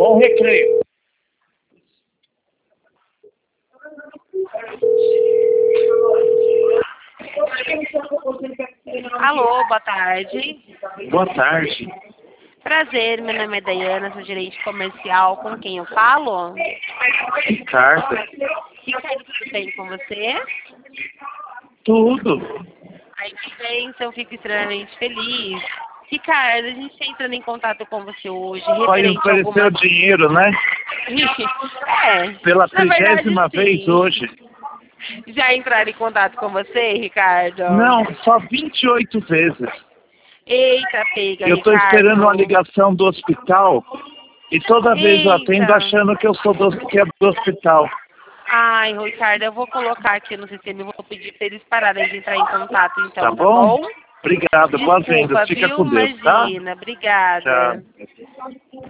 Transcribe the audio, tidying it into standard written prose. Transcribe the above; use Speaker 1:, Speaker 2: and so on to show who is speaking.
Speaker 1: Bom recreio.
Speaker 2: Alô, boa tarde.
Speaker 1: Boa tarde.
Speaker 2: Prazer, meu nome é Dayana, sou gerente comercial. Com quem eu falo?
Speaker 1: Ricardo.
Speaker 2: Ricardo, tudo bem com você?
Speaker 1: Tudo.
Speaker 2: Aí que bem, então eu fico extremamente feliz. Ricardo, a gente está entrando em contato com você hoje,
Speaker 1: Vai
Speaker 2: referente a
Speaker 1: oferecer
Speaker 2: algumas...
Speaker 1: o dinheiro, né? Pela
Speaker 2: na verdade
Speaker 1: 30ª vez
Speaker 2: sim.
Speaker 1: hoje.
Speaker 2: Já entraram em contato com você, Ricardo?
Speaker 1: Não, só 28 vezes.
Speaker 2: Eita, pega,
Speaker 1: Eu estou
Speaker 2: Ricardo.
Speaker 1: esperando uma ligação do hospital e toda vez eu atendo
Speaker 2: Eita.
Speaker 1: achando que eu sou que é do hospital.
Speaker 2: Ai, Ricardo, eu vou colocar aqui no sistema e vou pedir para eles pararem de entrar em contato,
Speaker 1: Tá
Speaker 2: então, tá
Speaker 1: bom?
Speaker 2: bom?
Speaker 1: Obrigado, boas vendas.
Speaker 2: Desculpa,
Speaker 1: Fica
Speaker 2: viu?
Speaker 1: com Deus, tá?
Speaker 2: Imagina. Obrigada.
Speaker 1: Tchau.